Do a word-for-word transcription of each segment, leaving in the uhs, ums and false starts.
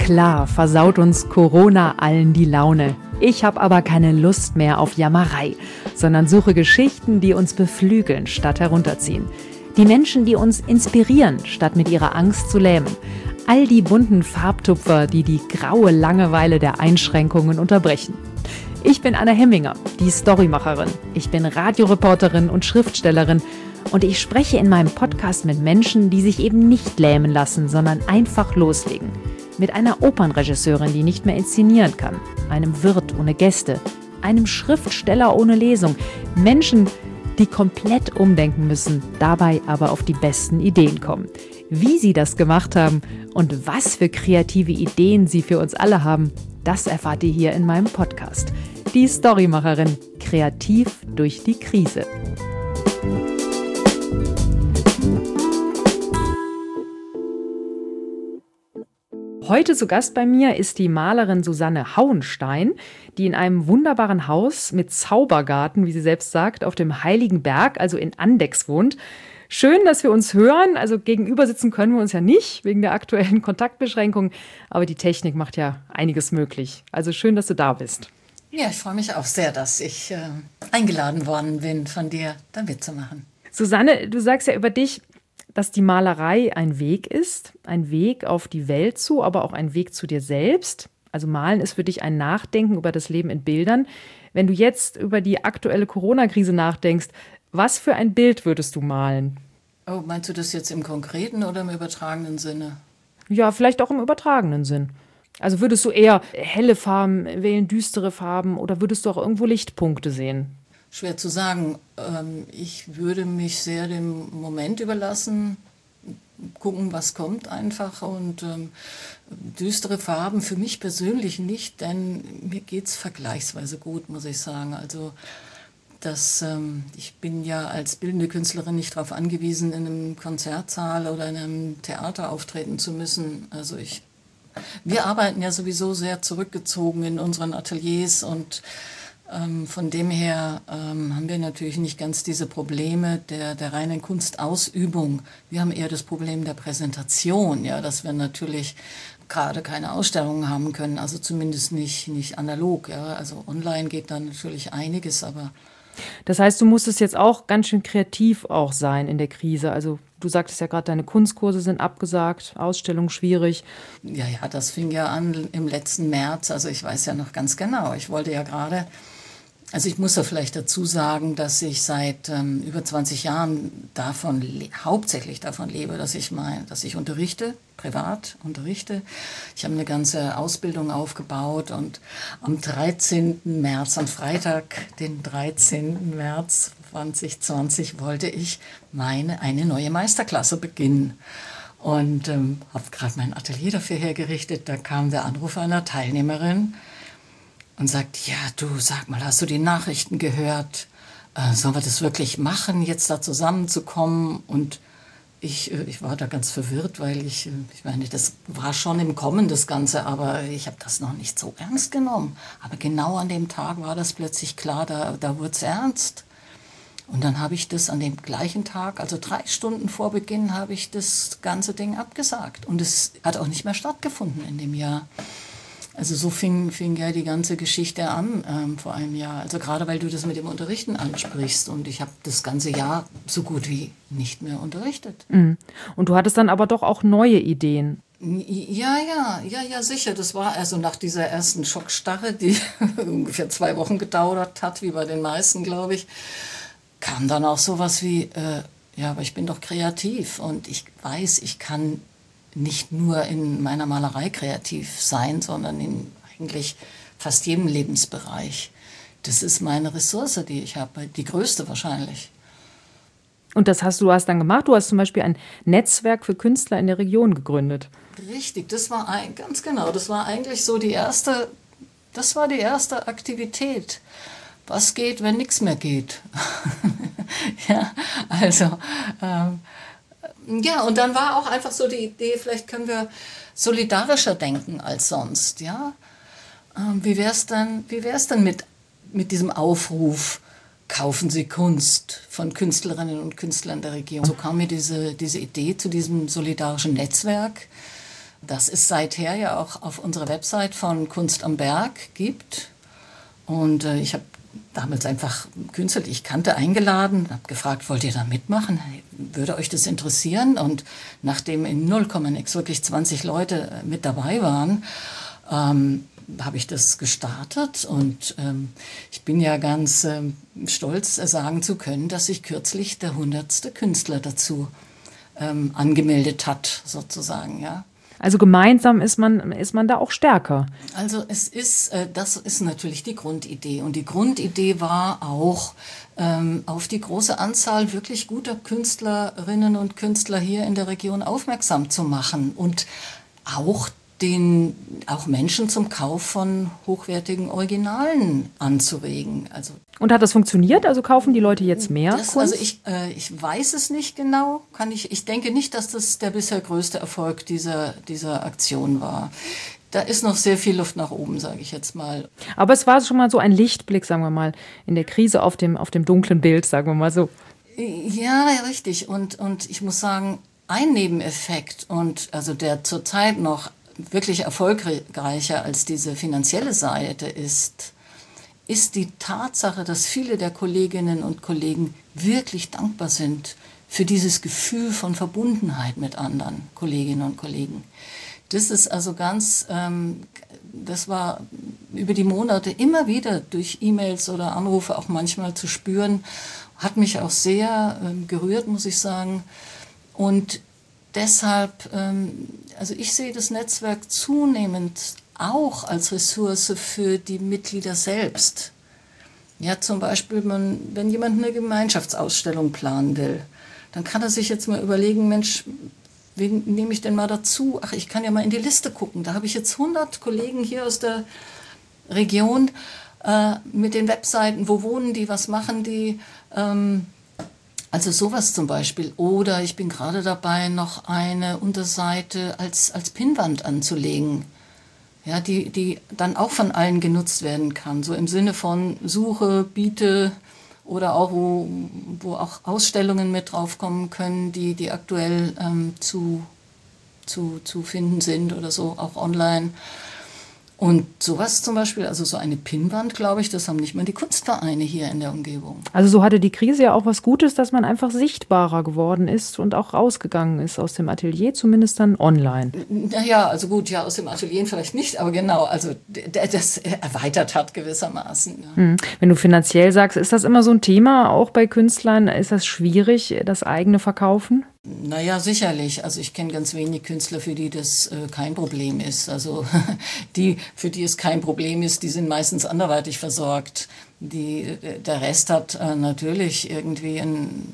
Klar versaut uns Corona allen die Laune. Ich habe aber keine Lust mehr auf Jammerei, sondern suche Geschichten, die uns beflügeln statt herunterziehen. Die Menschen, die uns inspirieren, statt mit ihrer Angst zu lähmen. All die bunten Farbtupfer, die die graue Langeweile der Einschränkungen unterbrechen. Ich bin Anna Hemminger, die Storymacherin. Ich bin Radioreporterin und Schriftstellerin und ich spreche in meinem Podcast mit Menschen, die sich eben nicht lähmen lassen, sondern einfach loslegen. Mit einer Opernregisseurin, die nicht mehr inszenieren kann, einem Wirt ohne Gäste, einem Schriftsteller ohne Lesung. Menschen, die komplett umdenken müssen, dabei aber auf die besten Ideen kommen. Wie sie das gemacht haben und was für kreative Ideen sie für uns alle haben, das erfahrt ihr hier in meinem Podcast. Die Storymacherin, kreativ durch die Krise. Heute zu Gast bei mir ist die Malerin Susanne Hauenstein, die in einem wunderbaren Haus mit Zaubergarten, wie sie selbst sagt, auf dem Heiligen Berg, also in Andechs wohnt. Schön, dass wir uns hören. Also gegenüber sitzen können wir uns ja nicht, wegen der aktuellen Kontaktbeschränkungen. Aber die Technik macht ja einiges möglich. Also schön, dass du da bist. Ja, ich freue mich auch sehr, dass ich äh, eingeladen worden bin, von dir da mitzumachen. Susanne, du sagst ja über dich, dass die Malerei ein Weg ist, ein Weg auf die Welt zu, aber auch ein Weg zu dir selbst. Also Malen ist für dich ein Nachdenken über das Leben in Bildern. Wenn du jetzt über die aktuelle Corona-Krise nachdenkst, was für ein Bild würdest du malen? Oh, meinst du das jetzt im konkreten oder im übertragenen Sinne? Ja, vielleicht auch im übertragenen Sinn. Also würdest du eher helle Farben wählen, düstere Farben oder würdest du auch irgendwo Lichtpunkte sehen? Schwer zu sagen. Ich würde mich sehr dem Moment überlassen, gucken, was kommt einfach. Und ähm, düstere Farben für mich persönlich nicht, denn mir geht es vergleichsweise gut, muss ich sagen. Also das, ähm, ich bin ja als bildende Künstlerin nicht darauf angewiesen, in einem Konzertsaal oder in einem Theater auftreten zu müssen. Also ich, wir arbeiten ja sowieso sehr zurückgezogen in unseren Ateliers und Ähm, von dem her ähm, haben wir natürlich nicht ganz diese Probleme der, der reinen Kunstausübung. Wir haben eher das Problem der Präsentation, ja, dass wir natürlich gerade keine Ausstellungen haben können, also zumindest nicht, nicht analog. Ja. Also online geht dann natürlich einiges, aber... Das heißt, du musstest jetzt auch ganz schön kreativ auch sein in der Krise. Also du sagtest ja gerade, deine Kunstkurse sind abgesagt, Ausstellung schwierig. Ja, ja, das fing ja an im letzten März. Also ich weiß ja noch ganz genau, ich wollte ja gerade... Also ich muss da vielleicht dazu sagen, dass ich seit ähm, über zwanzig Jahren davon le- hauptsächlich davon lebe, dass ich mein, dass ich unterrichte, privat unterrichte. Ich habe eine ganze Ausbildung aufgebaut und am dreizehnten März, am Freitag, den dreizehnten März zwanzig zwanzig, wollte ich meine eine neue Meisterklasse beginnen. Und ähm, habe gerade mein Atelier dafür hergerichtet. Da kam der Anruf einer Teilnehmerin und sagt, ja, du, sag mal, hast du die Nachrichten gehört? Äh, sollen wir das wirklich machen, jetzt da zusammenzukommen? Und ich, äh, ich war da ganz verwirrt, weil ich, äh, ich meine, das war schon im Kommen, das Ganze, aber ich habe das noch nicht so ernst genommen. Aber genau an dem Tag war das plötzlich klar, da, da wurde es ernst. Und dann habe ich das an dem gleichen Tag, also drei Stunden vor Beginn, habe ich das ganze Ding abgesagt. Und es hat auch nicht mehr stattgefunden in dem Jahr. Also so fing, fing ja die ganze Geschichte an ähm, vor einem Jahr. Also gerade weil du das mit dem Unterrichten ansprichst. Und ich habe das ganze Jahr so gut wie nicht mehr unterrichtet. Mhm. Und du hattest dann aber doch auch neue Ideen. Ja, ja, ja, ja, sicher. Das war also nach dieser ersten Schockstarre, die ungefähr zwei Wochen gedauert hat, wie bei den meisten, glaube ich, kam dann auch sowas wie, äh, ja, aber ich bin doch kreativ und ich weiß, ich kann nicht nur in meiner Malerei kreativ sein, sondern in eigentlich fast jedem Lebensbereich. Das ist meine Ressource, die ich habe, die größte wahrscheinlich. Und das hast du, du hast dann gemacht? Du hast zum Beispiel ein Netzwerk für Künstler in der Region gegründet. Richtig, das war ein, ganz genau, das war eigentlich so die erste, das war die erste Aktivität. Was geht, wenn nichts mehr geht? Ja, also... Ähm, Ja, und dann war auch einfach so die Idee, vielleicht können wir solidarischer denken als sonst, ja. Ähm, wie wär's denn, wie wär's denn mit, mit diesem Aufruf, kaufen Sie Kunst von Künstlerinnen und Künstlern der Region? So kam mir diese, diese Idee zu diesem solidarischen Netzwerk. das es seither ja auch auf unserer Website von Kunst am Berg gibt. Und äh, ich habe damals einfach Künstler, die ich kannte, eingeladen, habe gefragt, wollt ihr da mitmachen? Würde euch das interessieren? Und nachdem in null Komma nix wirklich zwanzig Leute mit dabei waren, ähm, habe ich das gestartet. Und ähm, ich bin ja ganz ähm, stolz, äh, sagen zu können, dass sich kürzlich der hundertste Künstler dazu ähm, angemeldet hat, sozusagen, ja. Also gemeinsam ist man, ist man da auch stärker. Also es ist, äh, das ist natürlich die Grundidee. Und die Grundidee war auch, ähm, auf die große Anzahl wirklich guter Künstlerinnen und Künstler hier in der Region aufmerksam zu machen und auch den, auch Menschen zum Kauf von hochwertigen Originalen anzuregen. Also Und hat das funktioniert? Also kaufen die Leute jetzt mehr das, Kunst? Also ich, äh, ich weiß es nicht genau. Kann ich, ich denke nicht, dass das der bisher größte Erfolg dieser, dieser Aktion war. Da ist noch sehr viel Luft nach oben, sage ich jetzt mal. Aber es war schon mal so ein Lichtblick, sagen wir mal, in der Krise auf dem, auf dem dunklen Bild, sagen wir mal so. Ja, richtig. Und, und ich muss sagen, ein Nebeneffekt, und also der zurzeit noch wirklich erfolgreicher als diese finanzielle Seite ist, ist die Tatsache, dass viele der Kolleginnen und Kollegen wirklich dankbar sind für dieses Gefühl von Verbundenheit mit anderen Kolleginnen und Kollegen. Das ist also ganz, ähm, das war über die Monate immer wieder durch E-Mails oder Anrufe auch manchmal zu spüren, hat mich auch sehr ähm, gerührt, muss ich sagen. Und deshalb, ähm, also ich sehe das Netzwerk zunehmend auch als Ressource für die Mitglieder selbst. Ja, zum Beispiel, man, wenn jemand eine Gemeinschaftsausstellung planen will, dann kann er sich jetzt mal überlegen, Mensch, wen nehme ich denn mal dazu? Ach, ich kann ja mal in die Liste gucken. Da habe ich jetzt hundert Kollegen hier aus der Region äh, mit den Webseiten. Wo wohnen die? Was machen die? Ähm, Also sowas zum Beispiel. Oder ich bin gerade dabei, noch eine Unterseite als, als Pinnwand anzulegen, ja, die, die dann auch von allen genutzt werden kann. So im Sinne von Suche, Biete oder auch, wo, wo auch Ausstellungen mit draufkommen können, die, die aktuell ähm, zu, zu, zu finden sind oder so, auch online. Und sowas zum Beispiel, also so eine Pinnwand, glaube ich, das haben nicht mal die Kunstvereine hier in der Umgebung. Also so hatte die Krise ja auch was Gutes, dass man einfach sichtbarer geworden ist und auch rausgegangen ist aus dem Atelier, zumindest dann online. Naja, also gut, ja, aus dem Atelier vielleicht nicht, aber genau, also das erweitert hat gewissermaßen. Ja. Wenn du finanziell sagst, ist das immer so ein Thema, auch bei Künstlern? Ist das schwierig, das eigene Verkaufen? Naja, sicherlich. Also ich kenne ganz wenig Künstler, für die das äh, kein Problem ist. Also die, für die es kein Problem ist, die sind meistens anderweitig versorgt. Die, äh, der Rest hat äh, natürlich irgendwie ein...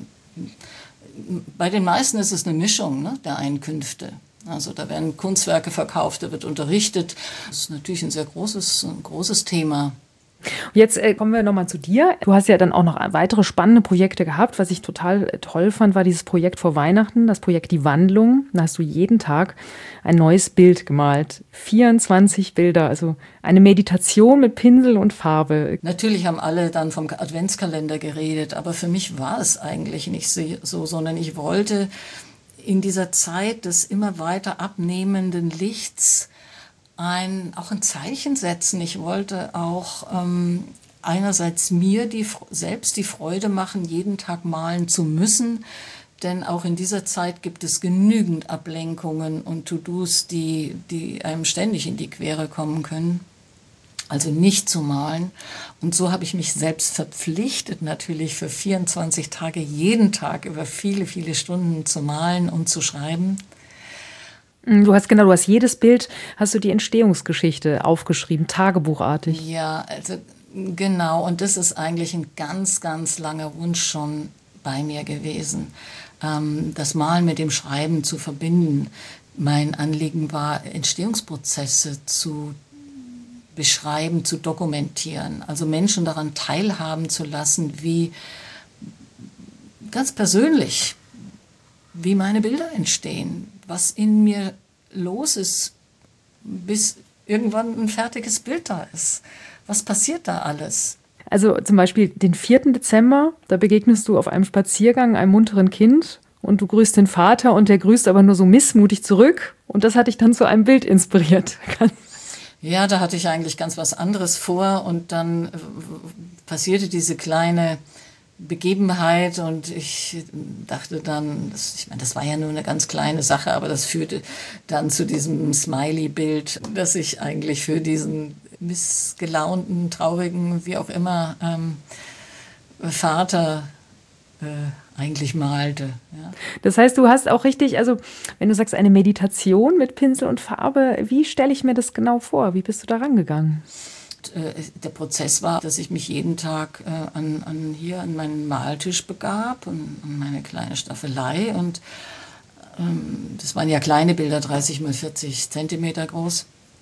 Bei den meisten ist es eine Mischung, ne, der Einkünfte. Also da werden Kunstwerke verkauft, da wird unterrichtet. Das ist natürlich ein sehr großes, ein großes Thema. Jetzt äh, kommen wir nochmal zu dir. Du hast ja dann auch noch weitere spannende Projekte gehabt. Was ich total toll fand, war dieses Projekt vor Weihnachten, das Projekt Die Wandlung. Da hast du jeden Tag ein neues Bild gemalt. vierundzwanzig Bilder, also eine Meditation mit Pinsel und Farbe. Natürlich haben alle dann vom Adventskalender geredet, aber für mich war es eigentlich nicht so, sondern ich wollte in dieser Zeit des immer weiter abnehmenden Lichts Ein, auch ein Zeichen setzen. Ich wollte auch ähm, einerseits mir die, selbst die Freude machen, jeden Tag malen zu müssen, denn auch in dieser Zeit gibt es genügend Ablenkungen und To-Dos, die, die einem ständig in die Quere kommen können. Also nicht zu malen. Und so habe ich mich selbst verpflichtet, natürlich für vierundzwanzig Tage jeden Tag über viele, viele Stunden zu malen und zu schreiben. Du hast genau, du hast jedes Bild, hast du die Entstehungsgeschichte aufgeschrieben, tagebuchartig. Ja, also genau. Und das ist eigentlich ein ganz, ganz langer Wunsch schon bei mir gewesen, ähm, das Malen mit dem Schreiben zu verbinden. Mein Anliegen war, Entstehungsprozesse zu beschreiben, zu dokumentieren, also Menschen daran teilhaben zu lassen, wie ganz persönlich, wie meine Bilder entstehen, was in mir los ist, bis irgendwann ein fertiges Bild da ist. Was passiert da alles? Also zum Beispiel den vierten Dezember, da begegnest du auf einem Spaziergang einem munteren Kind und du grüßt den Vater und der grüßt aber nur so missmutig zurück Und das hat dich dann zu einem Bild inspiriert. Ja, da hatte ich eigentlich ganz was anderes vor und dann passierte diese kleine Begebenheit und ich dachte dann, das, ich meine, das war ja nur eine ganz kleine Sache, aber das führte dann zu diesem Smiley-Bild, das ich eigentlich für diesen missgelaunten, traurigen, wie auch immer, ähm, Vater äh, eigentlich malte. Ja. Das heißt, du hast auch richtig, also wenn du sagst, eine Meditation mit Pinsel und Farbe, wie stelle ich mir das genau vor? Wie bist du da rangegangen? Der Prozess war, dass ich mich jeden Tag äh, an, an hier an meinen Maltisch begab und an meine kleine Staffelei und ähm, das waren ja kleine Bilder, dreißig mal vierzig Zentimeter groß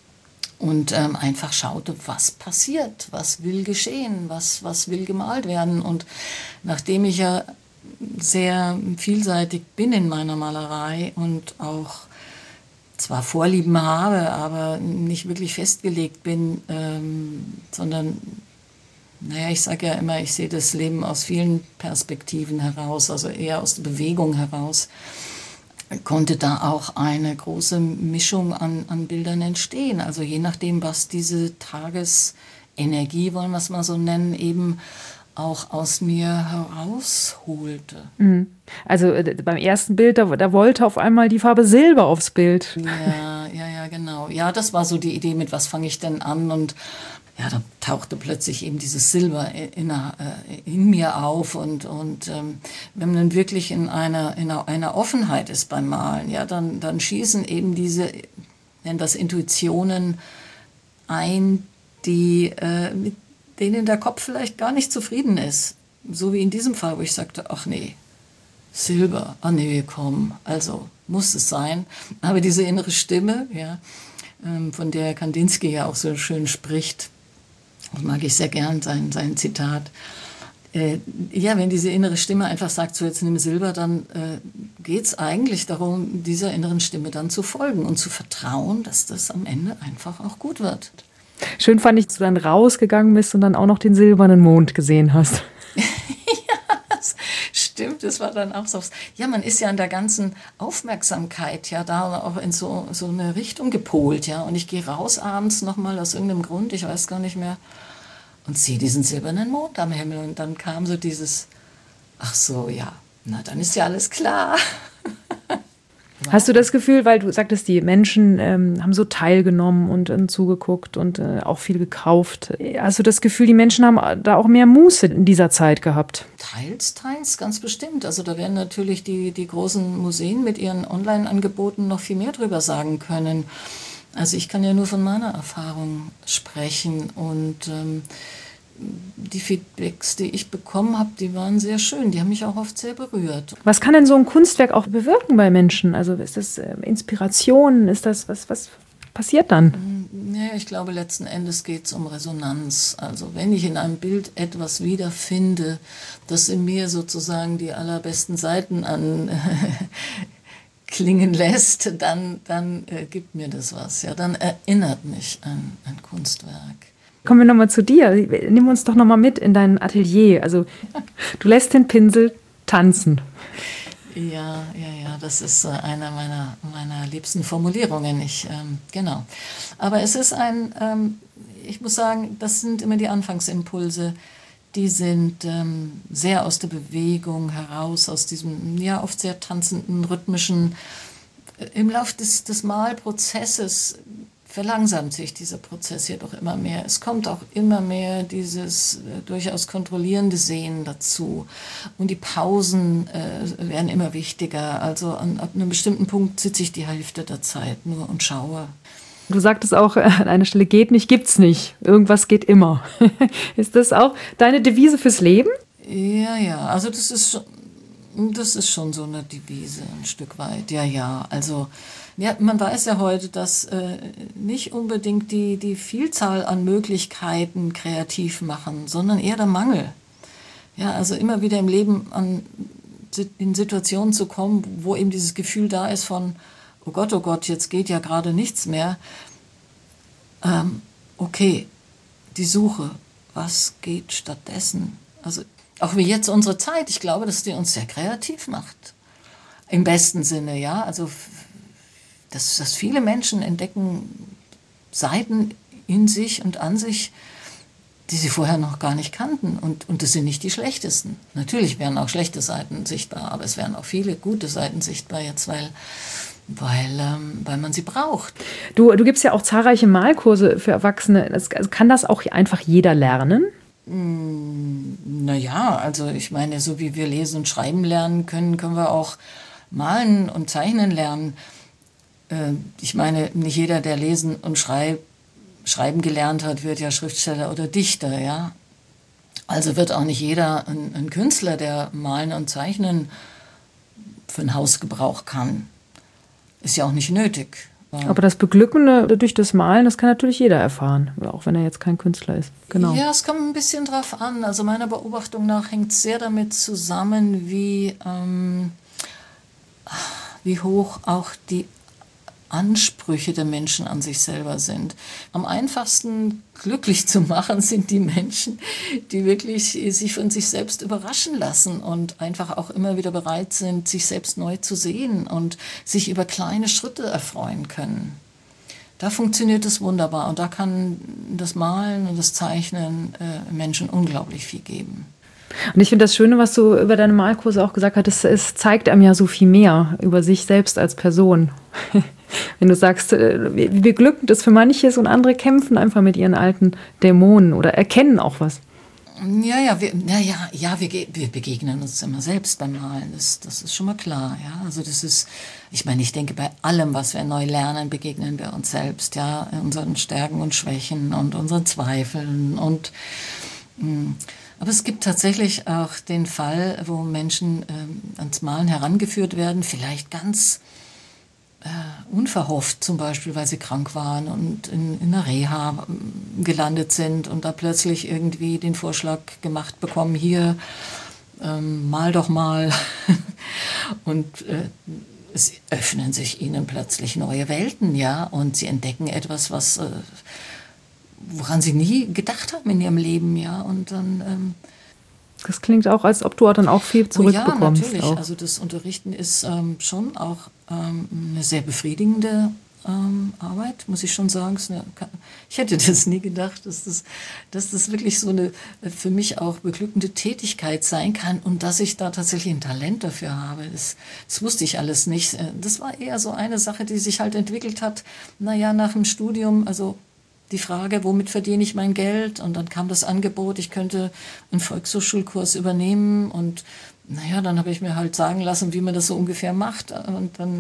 und ähm, einfach schaute, was passiert, was will geschehen, was, was will gemalt werden und nachdem ich ja sehr vielseitig bin in meiner Malerei und auch zwar Vorlieben habe, aber nicht wirklich festgelegt bin, ähm, sondern, naja, ich sage ja immer, ich sehe das Leben aus vielen Perspektiven heraus, also eher aus der Bewegung heraus, konnte da auch eine große Mischung an, an Bildern entstehen. Also je nachdem, was diese Tagesenergie, wollen wir es mal so nennen, eben auch aus mir herausholte. Also äh, beim ersten Bild, da, da wollte auf einmal die Farbe Silber aufs Bild. Ja, ja, ja, genau. Ja, das war so die Idee, mit was fange ich denn an? Und ja, da tauchte plötzlich eben dieses Silber in, in, in mir auf. Und, und ähm, wenn man dann wirklich in einer, in einer Offenheit ist beim Malen, ja, dann, dann schießen eben diese, nennen das Intuitionen ein, die äh, mit denen der Kopf vielleicht gar nicht zufrieden ist. So wie in diesem Fall, wo ich sagte, ach nee, Silber, ah nee, komm, also muss es sein. Aber diese innere Stimme, ja, von der Kandinsky ja auch so schön spricht, das mag ich sehr gern, sein, sein Zitat, äh, ja, wenn diese innere Stimme einfach sagt, so jetzt nimm Silber, dann äh, geht es eigentlich darum, dieser inneren Stimme dann zu folgen und zu vertrauen, dass das am Ende einfach auch gut wird. Schön fand ich, dass du dann rausgegangen bist und dann auch noch den silbernen Mond gesehen hast. Ja, das stimmt, das war dann auch so. Ja, man ist ja in der ganzen Aufmerksamkeit ja da auch in so, so eine Richtung gepolt, ja. Und ich gehe raus abends nochmal aus irgendeinem Grund, ich weiß gar nicht mehr, und sehe diesen silbernen Mond am Himmel. Und dann kam so dieses, ach so, ja, na dann ist ja alles klar. Hast du das Gefühl, weil du sagtest, die Menschen ähm, haben so teilgenommen und, und zugeguckt und äh, auch viel gekauft. Hast du das Gefühl, die Menschen haben da auch mehr Muße in dieser Zeit gehabt? Teils, teils, ganz bestimmt. Also da werden natürlich die, die großen Museen mit ihren Online-Angeboten noch viel mehr drüber sagen können. Also ich kann ja nur von meiner Erfahrung sprechen und ähm, die Feedbacks, die ich bekommen habe, die waren sehr schön. Die haben mich auch oft sehr berührt. Was kann denn so ein Kunstwerk auch bewirken bei Menschen? Also ist das äh, Inspiration? Ist das, was, was passiert dann? Ja, ich glaube, letzten Endes geht es um Resonanz. Also wenn ich in einem Bild etwas wiederfinde, das in mir sozusagen die allerbesten Seiten an klingen lässt, dann, dann äh, gibt mir das was. Ja, dann erinnert mich an ein Kunstwerk. Kommen wir nochmal zu dir. Nimm uns doch nochmal mit in dein Atelier. Also du lässt den Pinsel tanzen. Ja, ja, ja, das ist eine meiner, meiner liebsten Formulierungen. Ich, ähm, genau. Aber es ist ein, ähm, ich muss sagen, das sind immer die Anfangsimpulse. Die sind ähm, sehr aus der Bewegung heraus, aus diesem, ja, oft sehr tanzenden, rhythmischen. Im Laufe des, des Malprozesses verlangsamt sich dieser Prozess jedoch immer mehr. Es kommt auch immer mehr dieses äh, durchaus kontrollierende Sehen dazu. Und die Pausen äh, werden immer wichtiger. Also an, ab einem bestimmten Punkt sitze ich die Hälfte der Zeit nur und schaue. Du sagtest auch, an einer Stelle geht nicht, gibt's nicht. Irgendwas geht immer. Ist das auch deine Devise fürs Leben? Ja, ja. Also das ist schon, das ist schon so eine Devise ein Stück weit. Ja, ja. Also ja, man weiß ja heute, dass äh, nicht unbedingt die, die Vielzahl an Möglichkeiten kreativ machen, sondern eher der Mangel. Ja, also immer wieder im Leben an, in Situationen zu kommen, wo eben dieses Gefühl da ist von, oh Gott, oh Gott, jetzt geht ja gerade nichts mehr. Ähm, okay, die Suche, was geht stattdessen? Also auch wie jetzt unsere Zeit, ich glaube, dass die uns sehr kreativ macht. Im besten Sinne, ja, also dass, dass viele Menschen entdecken Seiten in sich und an sich, die sie vorher noch gar nicht kannten. Und, und das sind nicht die schlechtesten. Natürlich werden auch schlechte Seiten sichtbar, aber es werden auch viele gute Seiten sichtbar jetzt, weil, weil, ähm, weil man sie braucht. Du, du gibst ja auch zahlreiche Malkurse für Erwachsene. Das, also kann das auch einfach jeder lernen? Naja, also ich meine, so wie wir lesen und schreiben lernen können, können wir auch malen und zeichnen lernen. Äh, ich meine, nicht jeder, der lesen und schreib, schreiben gelernt hat, wird ja Schriftsteller oder Dichter, ja. Also wird auch nicht jeder ein, ein Künstler, der malen und zeichnen für den Hausgebrauch kann. Ist ja auch nicht nötig. Aber das Beglückende durch das Malen, das kann natürlich jeder erfahren, auch wenn er jetzt kein Künstler ist. Genau. Ja, es kommt ein bisschen drauf an. Also meiner Beobachtung nach hängt es sehr damit zusammen, wie, ähm, wie hoch auch die Ansprüche der Menschen an sich selber sind. Am einfachsten glücklich zu machen sind die Menschen, die wirklich sich von sich selbst überraschen lassen und einfach auch immer wieder bereit sind, sich selbst neu zu sehen und sich über kleine Schritte erfreuen können. Da funktioniert es wunderbar und da kann das Malen und das Zeichnen äh, Menschen unglaublich viel geben. Und ich finde das Schöne, was du über deine Malkurse auch gesagt hast, es zeigt einem ja so viel mehr über sich selbst als Person. Wenn du sagst, wie beglückend es für manches und andere kämpfen einfach mit ihren alten Dämonen oder erkennen auch was. Ja, ja, wir, ja, ja, ja wir, wir begegnen uns immer selbst beim Malen, das, das ist schon mal klar. Ja? Also das ist, ich meine, ich denke, bei allem, was wir neu lernen, begegnen wir uns selbst, ja, unseren Stärken und Schwächen und unseren Zweifeln. Und, mh. Aber es gibt tatsächlich auch den Fall, wo Menschen ähm, ans Malen herangeführt werden, vielleicht ganz äh, unverhofft, zum Beispiel, weil sie krank waren und in, in einer Reha gelandet sind und da plötzlich irgendwie den Vorschlag gemacht bekommen, hier, ähm, mal doch mal. Und äh, es öffnen sich ihnen plötzlich neue Welten, ja, und sie entdecken etwas, was... Äh, woran sie nie gedacht haben in ihrem Leben, ja, und dann... Ähm das klingt auch, als ob du dann auch viel zurückbekommst. Oh ja, natürlich. Auch. Also das Unterrichten ist ähm, schon auch ähm, eine sehr befriedigende ähm, Arbeit, muss ich schon sagen. Eine, ich hätte das nie gedacht, dass das, dass das wirklich so eine für mich auch beglückende Tätigkeit sein kann und dass ich da tatsächlich ein Talent dafür habe. Das, das wusste ich alles nicht. Das war eher so eine Sache, die sich halt entwickelt hat, naja, nach dem Studium, also die Frage, womit verdiene ich mein Geld? Und dann kam das Angebot, ich könnte einen Volkshochschulkurs übernehmen. Und naja, dann habe ich mir halt sagen lassen, wie man das so ungefähr macht. Und dann,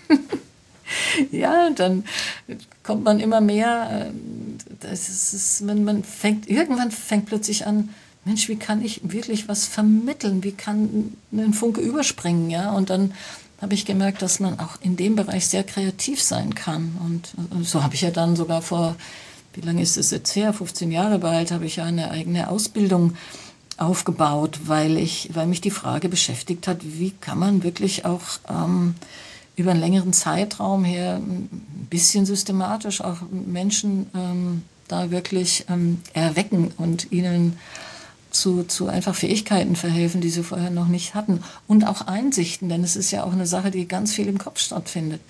ja, dann kommt man immer mehr. Das ist, man, man fängt, irgendwann fängt plötzlich an, Mensch, wie kann ich wirklich was vermitteln? Wie kann ein Funke überspringen? Ja? Und dann habe ich gemerkt, dass man auch in dem Bereich sehr kreativ sein kann. Und so habe ich ja dann sogar vor, wie lange ist es jetzt her, fünfzehn Jahre bald, habe ich ja eine eigene Ausbildung aufgebaut, weil, ich, weil mich die Frage beschäftigt hat, wie kann man wirklich auch ähm, über einen längeren Zeitraum her ein bisschen systematisch auch Menschen ähm, da wirklich ähm, erwecken und ihnen Zu, zu einfach Fähigkeiten verhelfen, die sie vorher noch nicht hatten. Und auch Einsichten, denn es ist ja auch eine Sache, die ganz viel im Kopf stattfindet.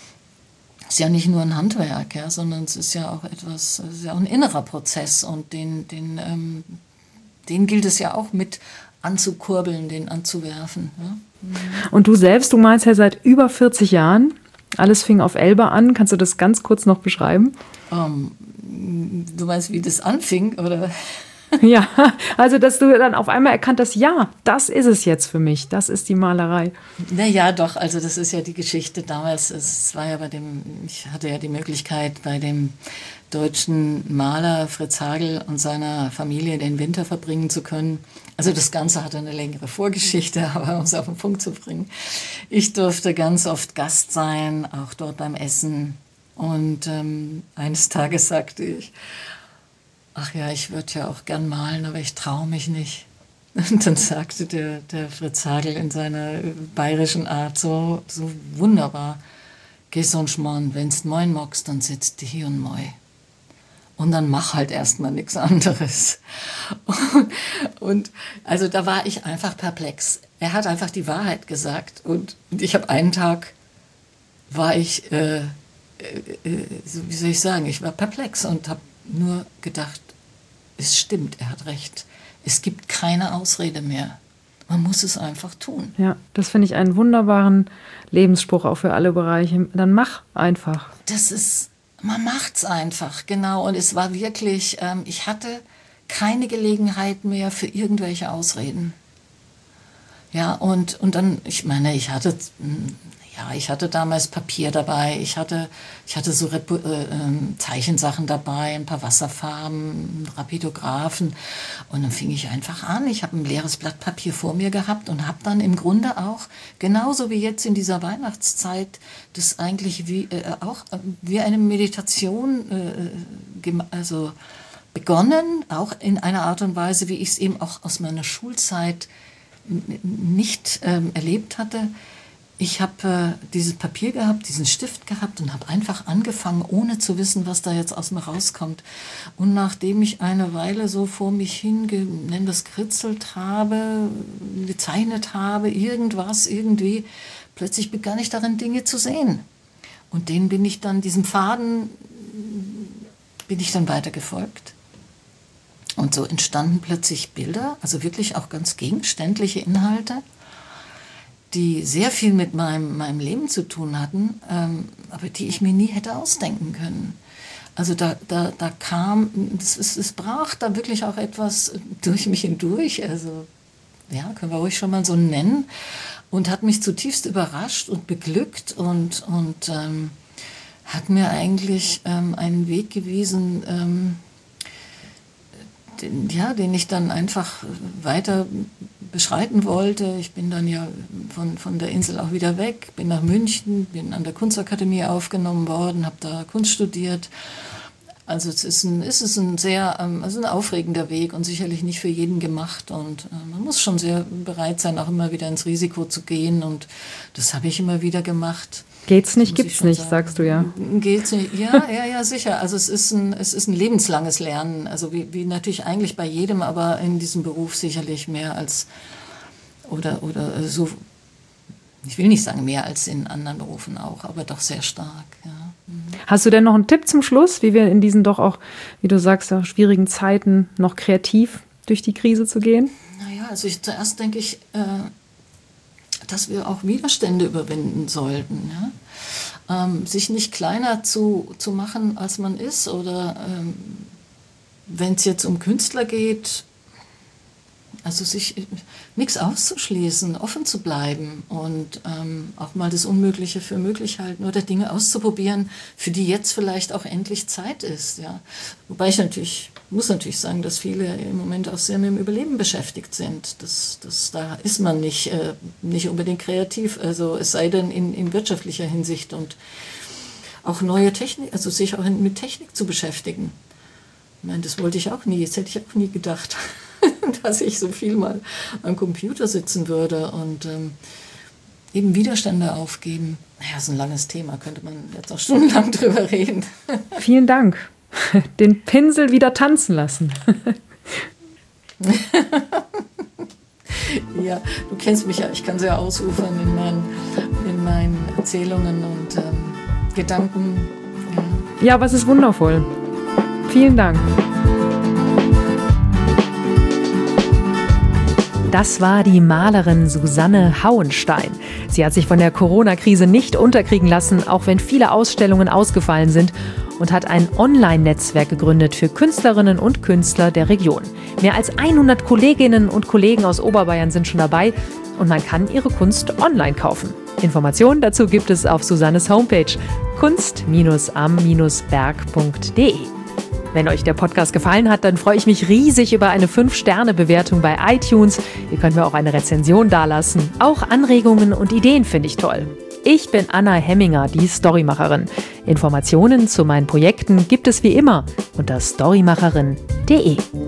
Es ist ja nicht nur ein Handwerk, ja, sondern es ist ja auch etwas, es ist ja auch ein innerer Prozess und den, den, ähm, den gilt es ja auch mit anzukurbeln, den anzuwerfen. Ja. Und du selbst, du malst ja seit über vierzig Jahren. Alles fing auf Elba an. Kannst du das ganz kurz noch beschreiben? Um, du meinst, wie das anfing, oder? Ja, also dass du dann auf einmal erkannt hast, ja, das ist es jetzt für mich, das ist die Malerei. Naja, doch, also das ist ja die Geschichte damals, es war ja bei dem, ich hatte ja die Möglichkeit, bei dem deutschen Maler Fritz Hagel und seiner Familie den Winter verbringen zu können. Also das Ganze hatte eine längere Vorgeschichte, aber um es auf den Punkt zu bringen. Ich durfte ganz oft Gast sein, auch dort beim Essen. Und ähm, eines Tages sagte ich, ach ja, ich würde ja auch gern malen, aber ich traue mich nicht. Und dann sagte der, der Fritz Hagel in seiner bayerischen Art so, so wunderbar, geh sonst mal, wenn's moin magst, dann sitzt du hier und moi. Und dann mach halt erstmal nichts anderes. Und, und also da war ich einfach perplex. Er hat einfach die Wahrheit gesagt. Und, und ich habe einen Tag war ich, äh, äh, wie soll ich sagen, ich war perplex und habe nur gedacht, es stimmt, er hat recht. Es gibt keine Ausrede mehr. Man muss es einfach tun. Ja, das finde ich einen wunderbaren Lebensspruch auch für alle Bereiche. Dann mach einfach. Das ist, man macht's einfach, genau. Und es war wirklich, ähm, ich hatte keine Gelegenheit mehr für irgendwelche Ausreden. Ja, und, und dann, ich meine, ich hatte, ja, ich hatte damals Papier dabei, ich hatte, ich hatte so Repu- äh, äh, Zeichensachen dabei, ein paar Wasserfarben, Rapidographen. Und dann fing ich einfach an. Ich habe ein leeres Blatt Papier vor mir gehabt und habe dann im Grunde auch, genauso wie jetzt in dieser Weihnachtszeit, das eigentlich wie, äh, auch wie eine Meditation, äh, gem- also begonnen, auch in einer Art und Weise, wie ich es eben auch aus meiner Schulzeit n- nicht ähm, erlebt hatte. Ich habe äh, dieses Papier gehabt, diesen Stift gehabt und habe einfach angefangen, ohne zu wissen, was da jetzt aus mir rauskommt. Und nachdem ich eine Weile so vor mich hin, nenn das kritzelt habe, gezeichnet habe, irgendwas, irgendwie, plötzlich begann ich darin Dinge zu sehen. Und denen bin ich dann, diesem Faden, bin ich dann weiter gefolgt. Und so entstanden plötzlich Bilder, also wirklich auch ganz gegenständliche Inhalte, die sehr viel mit meinem, meinem Leben zu tun hatten, ähm, aber die ich mir nie hätte ausdenken können. Also da, da, da kam, es, es, es brach da wirklich auch etwas durch mich hindurch, also ja, können wir ruhig schon mal so nennen, und hat mich zutiefst überrascht und beglückt und, und ähm, hat mir eigentlich ähm, einen Weg gewiesen, ähm, den, ja, den ich dann einfach weiter beschreiten wollte. Ich bin dann ja von, von der Insel auch wieder weg, bin nach München, bin an der Kunstakademie aufgenommen worden, habe da Kunst studiert. Also es ist ein, es ist ein sehr, also ein aufregender Weg und sicherlich nicht für jeden gemacht. Und äh, man muss schon sehr bereit sein, auch immer wieder ins Risiko zu gehen. Und das habe ich immer wieder gemacht. Geht's nicht, gibt's nicht, sagen. Sagst du ja. Geht's nicht, ja, ja, ja, sicher. Also es ist ein, es ist ein lebenslanges Lernen. Also wie, wie natürlich eigentlich bei jedem, aber in diesem Beruf sicherlich mehr als, oder, oder so, ich will nicht sagen mehr als in anderen Berufen auch, aber doch sehr stark, ja. Hast du denn noch einen Tipp zum Schluss, wie wir in diesen doch auch, wie du sagst, auch schwierigen Zeiten noch kreativ durch die Krise zu gehen? Naja, also ich, zuerst denke ich, äh, dass wir auch Widerstände überwinden sollten. Ja? Ähm, sich nicht kleiner zu, zu machen, als man ist. Oder ähm, wenn es jetzt um Künstler geht, also sich nichts auszuschließen, offen zu bleiben und ähm, auch mal das Unmögliche für möglich halten oder Dinge auszuprobieren, für die jetzt vielleicht auch endlich Zeit ist. Ja? Wobei ich natürlich, muss natürlich sagen, dass viele im Moment auch sehr mit dem Überleben beschäftigt sind. Das, das, da ist man nicht, äh, nicht unbedingt kreativ, also es sei denn in, in wirtschaftlicher Hinsicht und auch neue Technik, also sich auch mit Technik zu beschäftigen. Ich meine, das wollte ich auch nie, das hätte ich auch nie gedacht, dass ich so viel mal am Computer sitzen würde und ähm, eben Widerstände aufgeben. Naja, das ist ein langes Thema, könnte man jetzt auch stundenlang drüber reden. Vielen Dank. Den Pinsel wieder tanzen lassen. Ja, du kennst mich ja, ich kann sehr ausufern in meinen, in meinen Erzählungen und ähm, Gedanken. Ja. ja, aber es ist wundervoll. Vielen Dank. Das war die Malerin Susanne Hauenstein. Sie hat sich von der Corona-Krise nicht unterkriegen lassen, auch wenn viele Ausstellungen ausgefallen sind, und hat ein Online-Netzwerk gegründet für Künstlerinnen und Künstler der Region. Mehr als hundert Kolleginnen und Kollegen aus Oberbayern sind schon dabei und man kann ihre Kunst online kaufen. Informationen dazu gibt es auf Susannes Homepage kunst am berg punkt de. Wenn euch der Podcast gefallen hat, dann freue ich mich riesig über eine fünf Sterne Bewertung bei iTunes. Ihr könnt mir auch eine Rezension dalassen. Auch Anregungen und Ideen finde ich toll. Ich bin Anna Hemminger, die Storymacherin. Informationen zu meinen Projekten gibt es wie immer unter storymacherin punkt de.